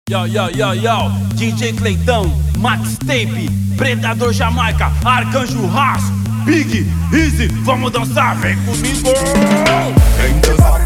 Yo, yo, yo, yo, DJ Cleitão, Max Tape, Predador Jamaica, Arcanjo Haas, Big, Easy, vamos dançar, vem comigo! Vem dançar,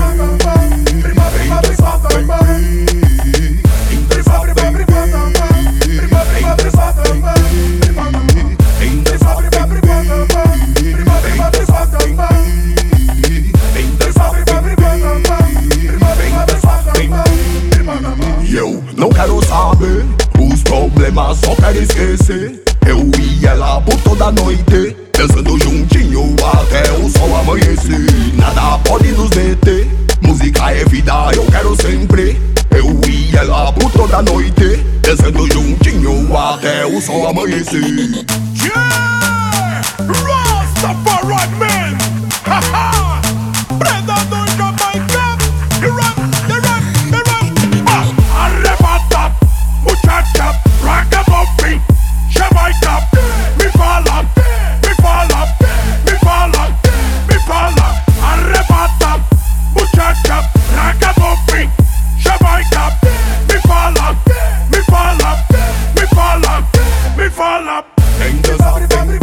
eu não quero saber os problemas, só quero esquecer. Eu e ela por toda noite, dançando juntinho até o sol amanhecer. Nada pode nos deter, música é vida, eu quero sempre. Eu e ela por toda noite, dançando juntinho até o sol amanhecer. Yeah! Rastafari man! Haha! Predador Jamaica! You run! Arrebata! Muchacha! Ragamuffin! Jamaica! Me fala! Me fala! Me fala! Me fala! Arrebata! Muchacha! Ragamuffin! Jamaica! Me fala! Me fala! Me fala! Me fala! Vem dançar, vem dançar,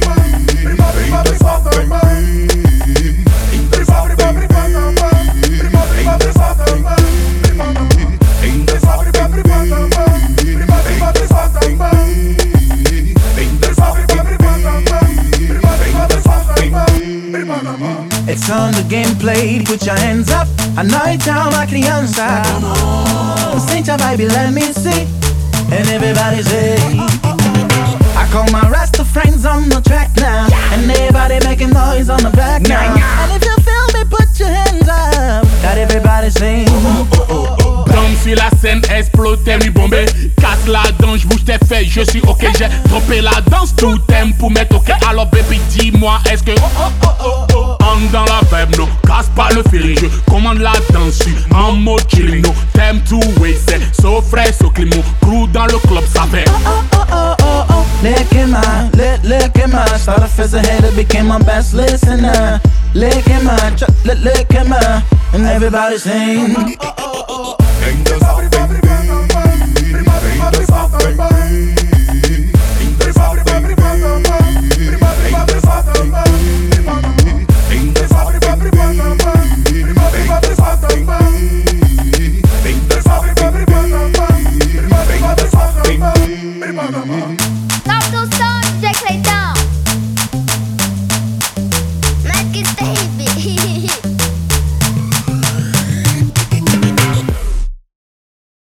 it's on the gameplay, put your hands up. A night down like the answer. Sing your baby, let me see. And everybody say, I call my Rasta friends on the track now. And everybody making noise on the back now. And if you feel me, put your hands up. Got everybody sing. Comme si la scène explose, t'es lui bombé. Casse la danse, bouge tes fesses, je suis ok. J'ai trompé la danse, tout t'aimes pour mettre ok. Alors baby, dis-moi, est-ce que on dans la vibe, non, casse pas le feeling. Je commande la danse, en mode chilling. No, t'aimes tout, oui, c'est so frais, so clean. Mon crew dans le club, ça fait Look at my started as a hater, became my best listener. Look at my, and everybody sing.